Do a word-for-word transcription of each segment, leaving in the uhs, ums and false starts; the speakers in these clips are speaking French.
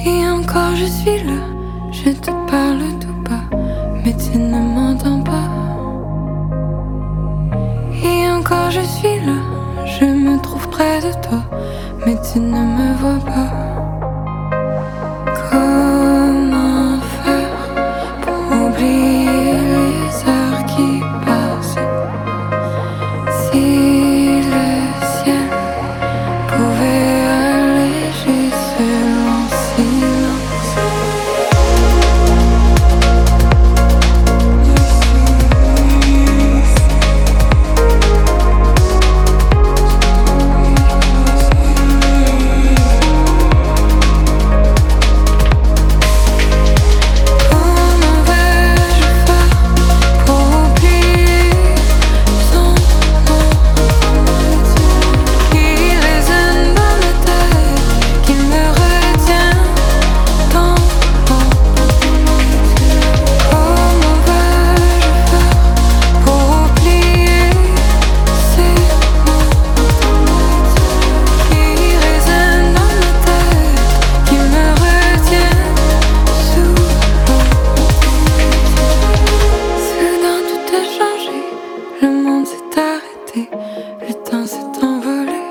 Et encore je suis là, je te parle tout bas, mais tu ne m'entends pas. Et encore je suis là, je me trouve près de toi, mais tu ne me vois pas. Comment faire pour oublier les heures qui passent? Si le ciel pouvait alléger ce long silence. Comment vais-je faire pour oublier son nom qui résonne dans ma tête, qui me retient tant haut? Comment vais-je faire pour oublier ces mots qui résonnent dans ma tête, qui me retiennent sous l'eau? Soudain tout a changé, le monde s'est arrêté, le temps s'est envolé.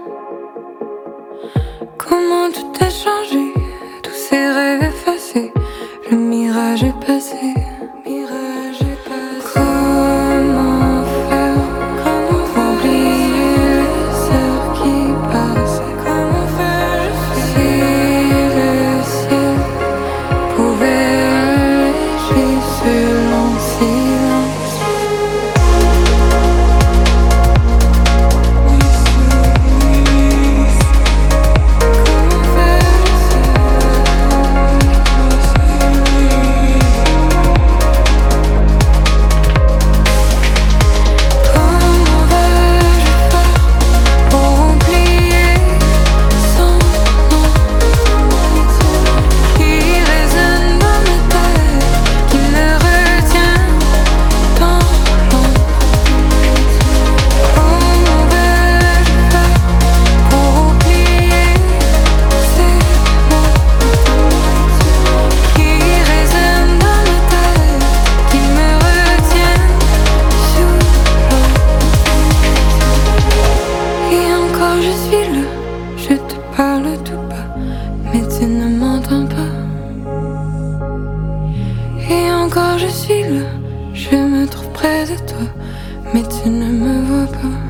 Comment tout a changé, tous ces rêves effacés, le mirage est passé. Mirage est passé. Comment faire, comment oublier les heures qui passent? Comment faire, je sais. Si le ciel pouvait alléger ce long silence. Comment faire, je sais. Comment vais-je faire pour oublier son nom qui résonne dans ma tête, qui me retient tant long? Comment vais-je faire pour oublier ces mots qui résonnent dans ma tête, qui me retiennent sous l'eau? Et encore je suis là, je te parle tout bas, mais tu ne m'entends pas. Et encore je suis là, je me trouve près de toi, mais tu ne me vois pas.